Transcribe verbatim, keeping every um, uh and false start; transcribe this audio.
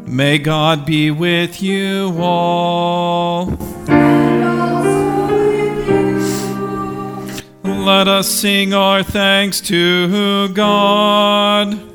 May God be with you all. Let us sing our thanks to God.